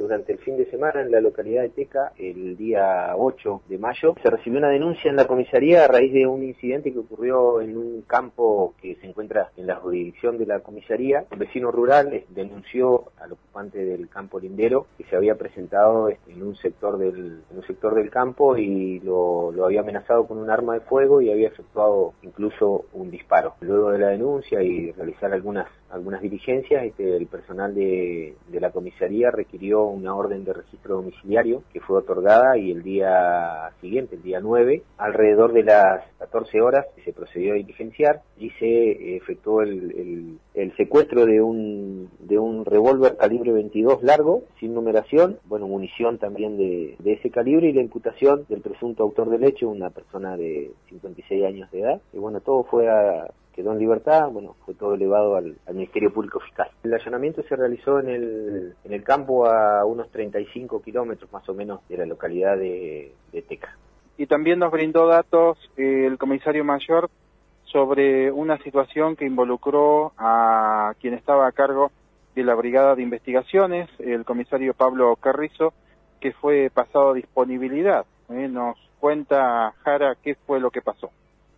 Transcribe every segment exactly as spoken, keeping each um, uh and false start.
durante el fin de semana en la localidad de Teca, el día ocho de mayo, se recibió una denuncia en la comisaría a raíz de un incidente que ocurrió en un campo que se encuentra en la jurisdicción de la comisaría. Un vecino rural denunció al ocupante del campo lindero que se había presentado en un sector del, en un sector del campo y lo, lo había amenazado con un arma de fuego y había efectuado incluso un disparo. Luego de la denuncia y realizar algunas algunas diligencias, este, el personal de, de la comisaría requirió una orden de registro domiciliario que fue otorgada, y el día siguiente, el día nueve, alrededor de las catorce horas, se procedió a diligenciar y se efectuó el, el, el secuestro de un de un revólver calibre veintidós largo, sin numeración, bueno, munición también de, de ese calibre, y la imputación del presunto autor del hecho, una persona de cincuenta y seis años de edad. Y bueno, todo fue a quedó en libertad, bueno, fue todo elevado al, al Ministerio Público Fiscal. El allanamiento se realizó en el, en el campo a unos treinta y cinco kilómetros más o menos de la localidad de, de Teca. Y también nos brindó datos eh, el comisario mayor sobre una situación que involucró a quien estaba a cargo de la Brigada de Investigaciones, el comisario Pablo Carrizo, que fue pasado a disponibilidad. Eh, nos cuenta Jara qué fue lo que pasó.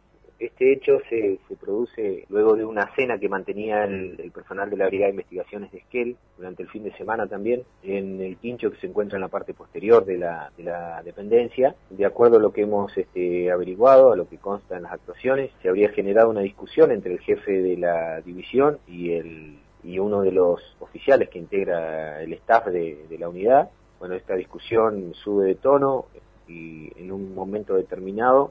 Este hecho se, se produce luego de una cena que mantenía el, el personal de la Brigada de Investigaciones de Esquel durante el fin de semana también, en el quincho que se encuentra en la parte posterior de la, de la dependencia. De acuerdo a lo que hemos este, averiguado, a lo que consta en las actuaciones, se habría generado una discusión entre el jefe de la división y, el, y uno de los oficiales que integra el staff de, de la unidad. Bueno, esta discusión sube de tono y en un momento determinado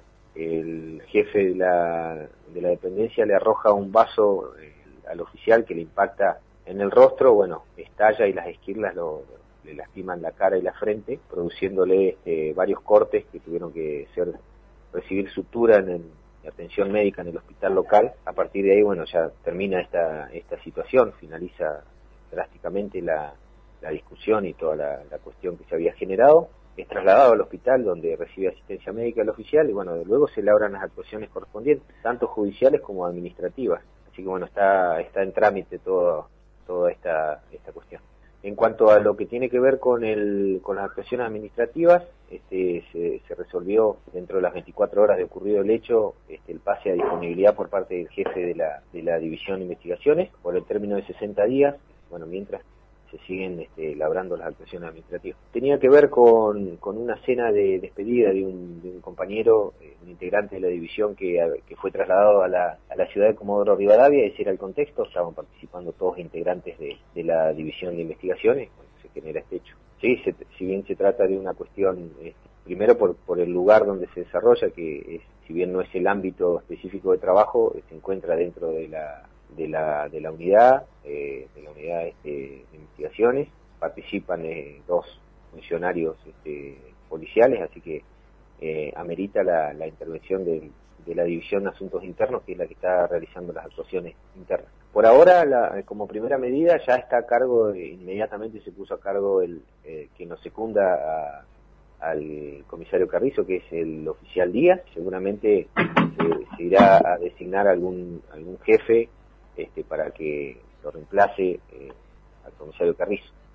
el jefe de la, de la dependencia le arroja un vaso eh, al oficial que le impacta en el rostro, bueno, estalla y las esquirlas lo, le lastiman la cara y la frente, produciéndole este, varios cortes que tuvieron que ser recibir sutura en, el, en atención médica en el hospital local. A partir de ahí, bueno, ya termina esta, esta situación, finaliza drásticamente la, la discusión y toda la, la cuestión que se había generado. Es trasladado al hospital donde recibe asistencia médica el oficial y bueno, luego se labran las actuaciones correspondientes, tanto judiciales como administrativas. Así que bueno, está está en trámite todo, toda esta esta cuestión. En cuanto a lo que tiene que ver con el con las actuaciones administrativas, este se, se resolvió dentro de las veinticuatro horas de ocurrido el hecho, este el pase a disponibilidad por parte del jefe de la de la División de Investigaciones por el término de sesenta días, bueno, mientras se siguen este, labrando las actuaciones administrativas. Tenía que ver con, con una cena de despedida de un, de un compañero, eh, un integrante de la división que, que fue trasladado a la, a la ciudad de Comodoro Rivadavia. Ese era el contexto, estaban participando todos integrantes de, de la división de investigaciones, cuando se genera este hecho. Sí, se, si bien se trata de una cuestión, este, primero por, por el lugar donde se desarrolla, que es, si bien no es el ámbito específico de trabajo, se encuentra dentro de la de la de la unidad eh, de la unidad este, de investigaciones, participan eh, dos funcionarios este, policiales, así que eh, amerita la, la intervención de, de la División de Asuntos Internos, que es la que está realizando las actuaciones internas. Por ahora, la, como primera medida, ya está a cargo, de, inmediatamente se puso a cargo el eh, que nos secunda a, al comisario Carrizo, que es el oficial Díaz. Seguramente se, se irá a designar algún algún jefe este, para que lo reemplace eh, al comisario Carrizo.